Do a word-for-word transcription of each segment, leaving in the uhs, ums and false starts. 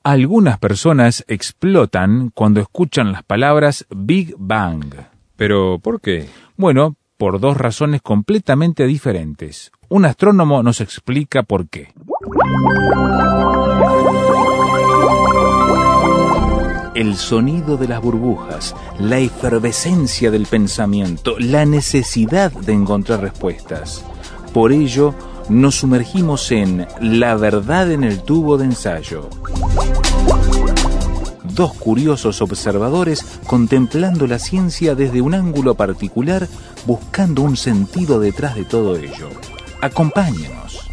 Algunas personas explotan cuando escuchan las palabras Big Bang. ¿Pero por qué? Bueno, por dos razones completamente diferentes. Un astrónomo nos explica por qué. El sonido de las burbujas, la efervescencia del pensamiento, la necesidad de encontrar respuestas. Por ello, nos sumergimos en La verdad en el tubo de ensayo. Dos curiosos observadores contemplando la ciencia desde un ángulo particular, buscando un sentido detrás de todo ello. Acompáñenos.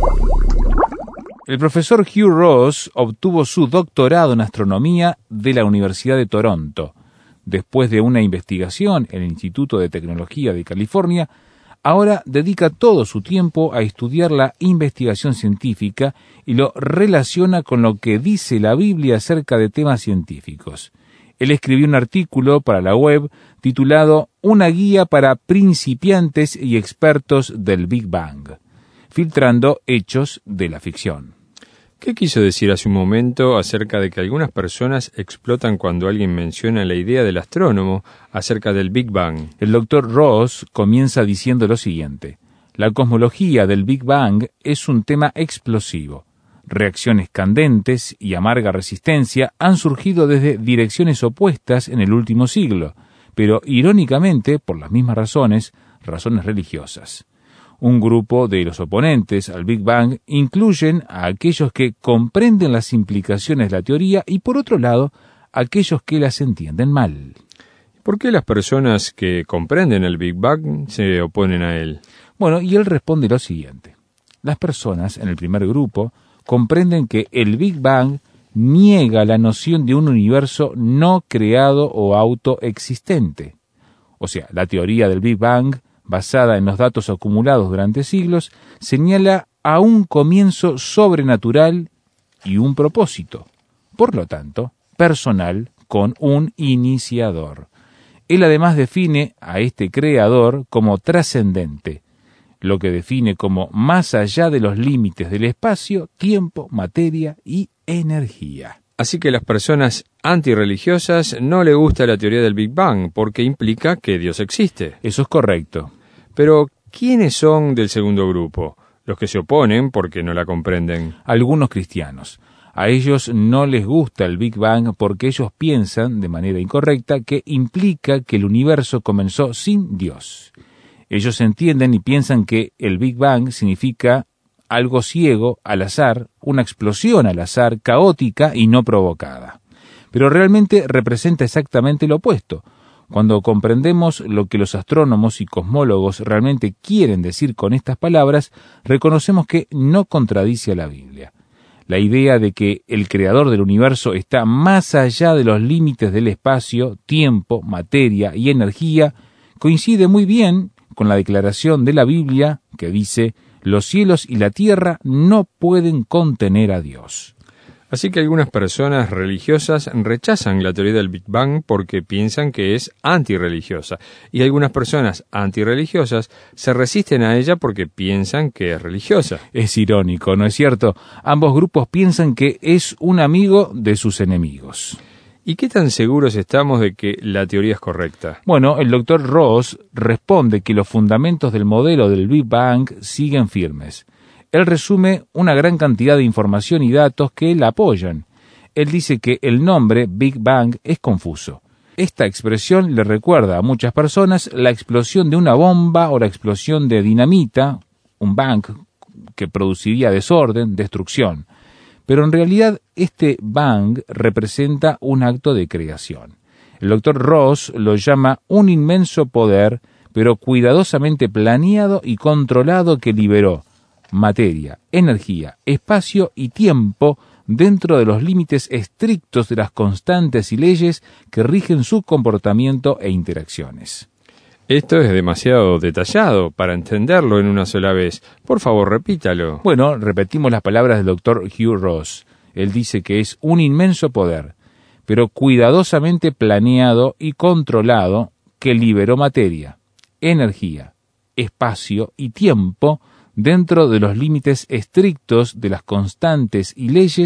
El profesor Hugh Ross obtuvo su doctorado en astronomía de la Universidad de Toronto. Después de una investigación en el Instituto de Tecnología de California, ahora dedica todo su tiempo a estudiar la investigación científica y lo relaciona con lo que dice la Biblia acerca de temas científicos. Él escribió un artículo para la web titulado Una guía para principiantes y expertos del Big Bang, filtrando hechos de la ficción. ¿Qué quiso decir hace un momento acerca de que algunas personas explotan cuando alguien menciona la idea del astrónomo acerca del Big Bang? El doctor Ross comienza diciendo lo siguiente: la cosmología del Big Bang es un tema explosivo. Reacciones candentes y amarga resistencia han surgido desde direcciones opuestas en el último siglo, pero irónicamente por las mismas razones, razones religiosas. Un grupo de los oponentes al Big Bang incluyen a aquellos que comprenden las implicaciones de la teoría y, por otro lado, a aquellos que las entienden mal. ¿Por qué las personas que comprenden el Big Bang se oponen a él? Bueno, y él responde lo siguiente. Las personas en el primer grupo comprenden que el Big Bang niega la noción de un universo no creado o autoexistente. O sea, la teoría del Big Bang, basada en los datos acumulados durante siglos, señala a un comienzo sobrenatural y un propósito, por lo tanto, personal con un iniciador. Él además define a este creador como trascendente, lo que define como más allá de los límites del espacio, tiempo, materia y energía. Así que las personas antirreligiosas no le gusta la teoría del Big Bang porque implica que Dios existe. Eso es correcto. Pero, ¿quiénes son del segundo grupo? Los que se oponen porque no la comprenden. Algunos cristianos. A ellos no les gusta el Big Bang porque ellos piensan, de manera incorrecta, que implica que el universo comenzó sin Dios. Ellos entienden y piensan que el Big Bang significa algo ciego, al azar, una explosión al azar, caótica y no provocada. Pero realmente representa exactamente lo opuesto. Cuando comprendemos lo que los astrónomos y cosmólogos realmente quieren decir con estas palabras, reconocemos que no contradice a la Biblia. La idea de que el creador del universo está más allá de los límites del espacio, tiempo, materia y energía coincide muy bien con la declaración de la Biblia que dice: los cielos y la tierra no pueden contener a Dios. Así que algunas personas religiosas rechazan la teoría del Big Bang porque piensan que es antirreligiosa, y algunas personas antirreligiosas se resisten a ella porque piensan que es religiosa. Es irónico, ¿no es cierto? Ambos grupos piensan que es un amigo de sus enemigos. ¿Y qué tan seguros estamos de que la teoría es correcta? Bueno, el doctor Ross responde que los fundamentos del modelo del Big Bang siguen firmes. Él resume una gran cantidad de información y datos que la apoyan. Él dice que el nombre Big Bang es confuso. Esta expresión le recuerda a muchas personas la explosión de una bomba o la explosión de dinamita, un bang que produciría desorden, destrucción. Pero en realidad este bang representa un acto de creación. El doctor Ross lo llama un inmenso poder, pero cuidadosamente planeado y controlado, que liberó materia, energía, espacio y tiempo dentro de los límites estrictos de las constantes y leyes que rigen su comportamiento e interacciones. Esto es demasiado detallado para entenderlo en una sola vez. Por favor, repítalo. Bueno, repetimos las palabras del doctor Hugh Ross. Él dice que es un inmenso poder, pero cuidadosamente planeado y controlado, que liberó materia, energía, espacio y tiempo dentro de los límites estrictos de las constantes y leyes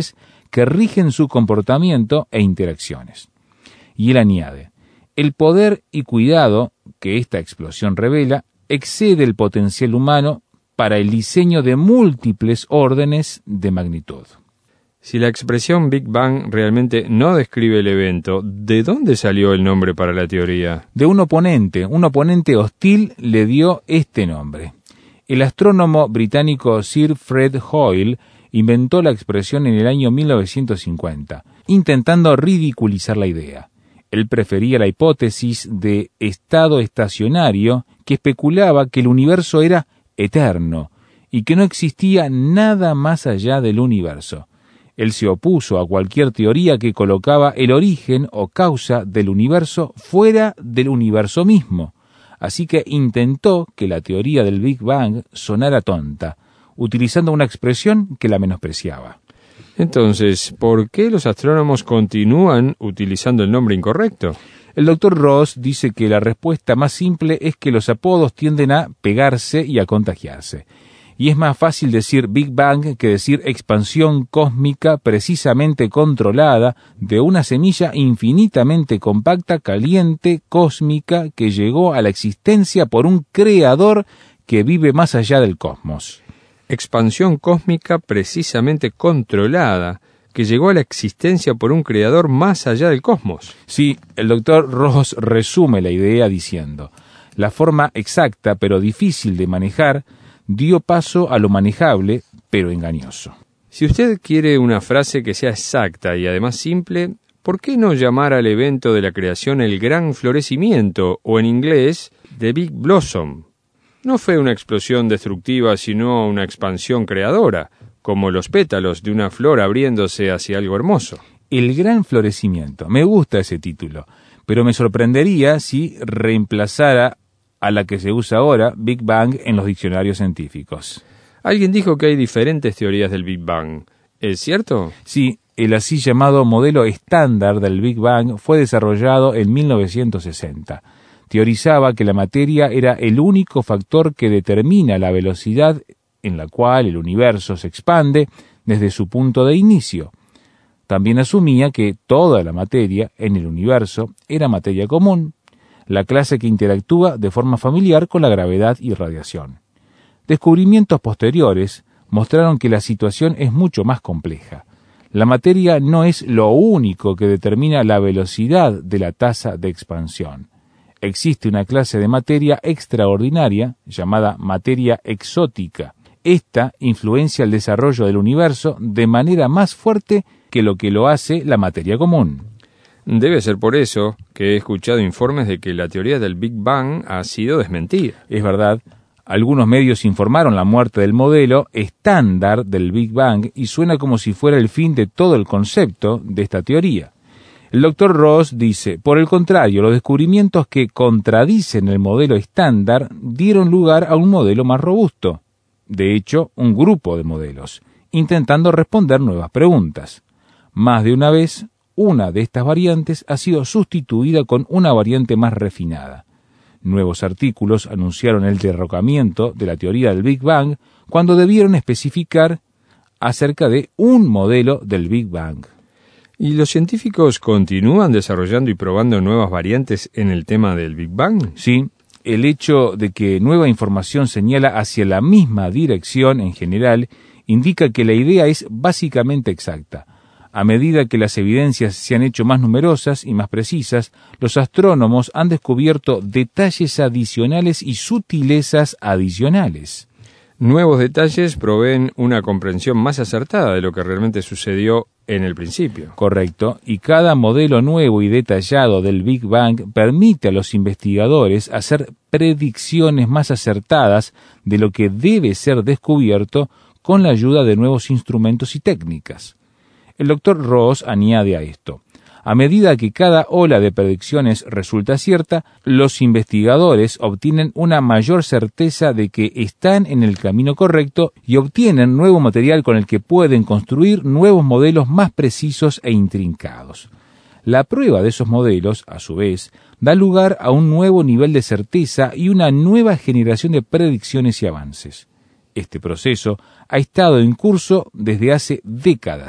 que rigen su comportamiento e interacciones. Y él añade, el poder y cuidado que esta explosión revela excede el potencial humano para el diseño de múltiples órdenes de magnitud. Si la expresión Big Bang realmente no describe el evento, ¿de dónde salió el nombre para la teoría? De un oponente, un oponente hostil le dio este nombre. El astrónomo británico Sir Fred Hoyle inventó la expresión en el año mil novecientos cincuenta, intentando ridiculizar la idea. Él prefería la hipótesis de estado estacionario, que especulaba que el universo era eterno y que no existía nada más allá del universo. Él se opuso a cualquier teoría que colocaba el origen o causa del universo fuera del universo mismo, así que intentó que la teoría del Big Bang sonara tonta, utilizando una expresión que la menospreciaba. Entonces, ¿por qué los astrónomos continúan utilizando el nombre incorrecto? El doctor Ross dice que la respuesta más simple es que los apodos tienden a pegarse y a contagiarse. Y es más fácil decir Big Bang que decir expansión cósmica precisamente controlada de una semilla infinitamente compacta, caliente, cósmica, que llegó a la existencia por un creador que vive más allá del cosmos. Expansión cósmica precisamente controlada, que llegó a la existencia por un creador más allá del cosmos. Sí, el doctor Ross resume la idea diciendo, la forma exacta pero difícil de manejar dio paso a lo manejable, pero engañoso. Si usted quiere una frase que sea exacta y además simple, ¿por qué no llamar al evento de la creación el gran florecimiento, o en inglés, The Big Blossom? No fue una explosión destructiva, sino una expansión creadora, como los pétalos de una flor abriéndose hacia algo hermoso. El gran florecimiento. Me gusta ese título, pero me sorprendería si reemplazara a la que se usa ahora, Big Bang, en los diccionarios científicos. Alguien dijo que hay diferentes teorías del Big Bang. ¿Es cierto? Sí, el así llamado modelo estándar del Big Bang fue desarrollado en mil novecientos sesenta. Teorizaba que la materia era el único factor que determina la velocidad en la cual el universo se expande desde su punto de inicio. También asumía que toda la materia en el universo era materia común, la clase que interactúa de forma familiar con la gravedad y radiación. Descubrimientos posteriores mostraron que la situación es mucho más compleja. La materia no es lo único que determina la velocidad de la tasa de expansión. Existe una clase de materia extraordinaria llamada materia exótica. Esta influencia el desarrollo del universo de manera más fuerte que lo que lo hace la materia común. Debe ser por eso que he escuchado informes de que la teoría del Big Bang ha sido desmentida. Es verdad, algunos medios informaron la muerte del modelo estándar del Big Bang y suena como si fuera el fin de todo el concepto de esta teoría. El doctor Ross dice, por el contrario, los descubrimientos que contradicen el modelo estándar dieron lugar a un modelo más robusto. De hecho, un grupo de modelos, intentando responder nuevas preguntas. Más de una vez, una de estas variantes ha sido sustituida con una variante más refinada. Nuevos artículos anunciaron el derrocamiento de la teoría del Big Bang cuando debieron especificar acerca de un modelo del Big Bang. ¿Y los científicos continúan desarrollando y probando nuevas variantes en el tema del Big Bang? Sí, el hecho de que nueva información señala hacia la misma dirección en general indica que la idea es básicamente exacta. A medida que las evidencias se han hecho más numerosas y más precisas, los astrónomos han descubierto detalles adicionales y sutilezas adicionales. Nuevos detalles proveen una comprensión más acertada de lo que realmente sucedió en el principio. Correcto, y cada modelo nuevo y detallado del Big Bang permite a los investigadores hacer predicciones más acertadas de lo que debe ser descubierto con la ayuda de nuevos instrumentos y técnicas. El doctor Ross añade a esto, a medida que cada ola de predicciones resulta cierta, los investigadores obtienen una mayor certeza de que están en el camino correcto y obtienen nuevo material con el que pueden construir nuevos modelos más precisos e intrincados. La prueba de esos modelos, a su vez, da lugar a un nuevo nivel de certeza y una nueva generación de predicciones y avances. Este proceso ha estado en curso desde hace décadas,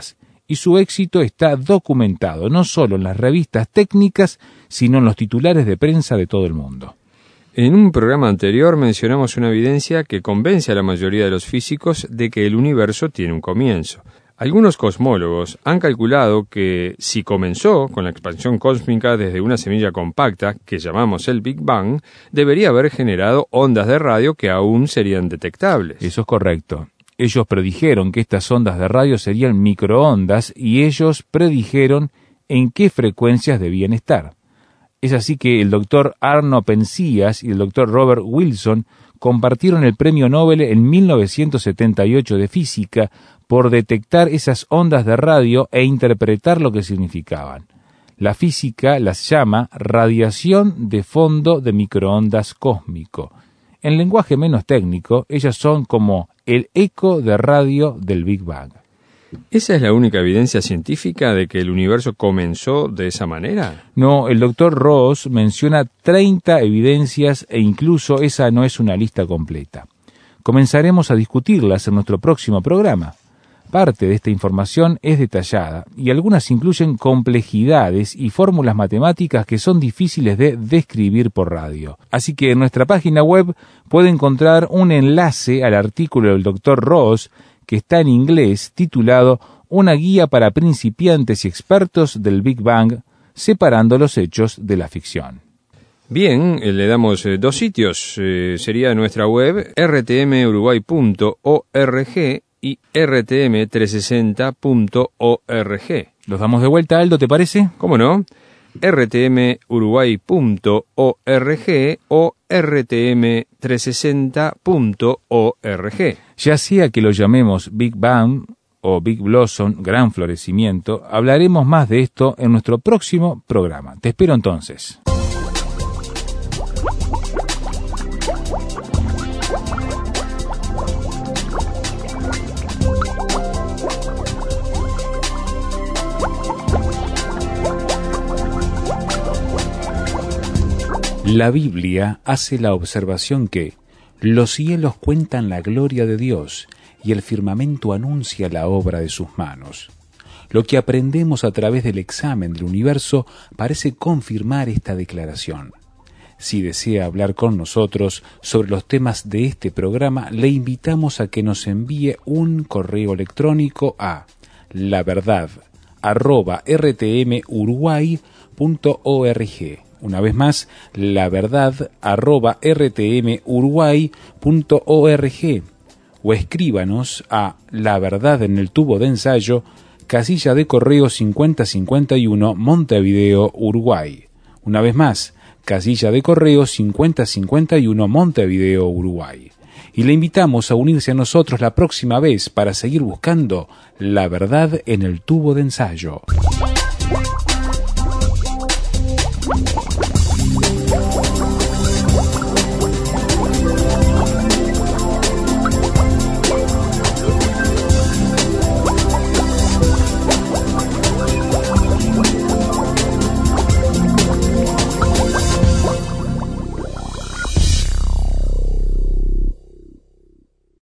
y su éxito está documentado no solo en las revistas técnicas, sino en los titulares de prensa de todo el mundo. En un programa anterior mencionamos una evidencia que convence a la mayoría de los físicos de que el universo tiene un comienzo. Algunos cosmólogos han calculado que si comenzó con la expansión cósmica desde una semilla compacta, que llamamos el Big Bang, debería haber generado ondas de radio que aún serían detectables. Eso es correcto. Ellos predijeron que estas ondas de radio serían microondas y ellos predijeron en qué frecuencias debían estar. Es así que el doctor Arno Penzias y el doctor Robert Wilson compartieron el premio Nobel en mil novecientos setenta y ocho de física por detectar esas ondas de radio e interpretar lo que significaban. La física las llama radiación de fondo de microondas cósmico. En lenguaje menos técnico, ellas son como el eco de radio del Big Bang. ¿Esa es la única evidencia científica de que el universo comenzó de esa manera? No, el doctor Ross menciona treinta evidencias e incluso esa no es una lista completa. Comenzaremos a discutirlas en nuestro próximo programa. Parte de esta información es detallada y algunas incluyen complejidades y fórmulas matemáticas que son difíciles de describir por radio. Así que en nuestra página web puede encontrar un enlace al artículo del doctor Ross que está en inglés titulado Una guía para principiantes y expertos del Big Bang, separando los hechos de la ficción. Bien, eh, le damos eh, dos sitios. Eh, sería nuestra web r t m uruguay punto org y r t m trescientos sesenta punto org. ¿Los damos de vuelta, Aldo, te parece? ¿Cómo no? r t m uruguay punto org o r t m trescientos sesenta punto org. Ya sea que lo llamemos Big Bang o Big Blossom, gran florecimiento, hablaremos más de esto en nuestro próximo programa. Te espero entonces. La Biblia hace la observación que los cielos cuentan la gloria de Dios y el firmamento anuncia la obra de sus manos. Lo que aprendemos a través del examen del universo parece confirmar esta declaración. Si desea hablar con nosotros sobre los temas de este programa, le invitamos a que nos envíe un correo electrónico a laverdad arroba r t m uruguay punto org. Una vez más, laverdad arroba r t m uruguay punto org, o escríbanos a La Verdad en el Tubo de Ensayo, casilla de correo cincuenta cincuenta y uno, Montevideo, Uruguay. Una vez más, casilla de correo cincuenta cincuenta y uno, Montevideo, Uruguay. Y le invitamos a unirse a nosotros la próxima vez para seguir buscando la verdad en el tubo de ensayo.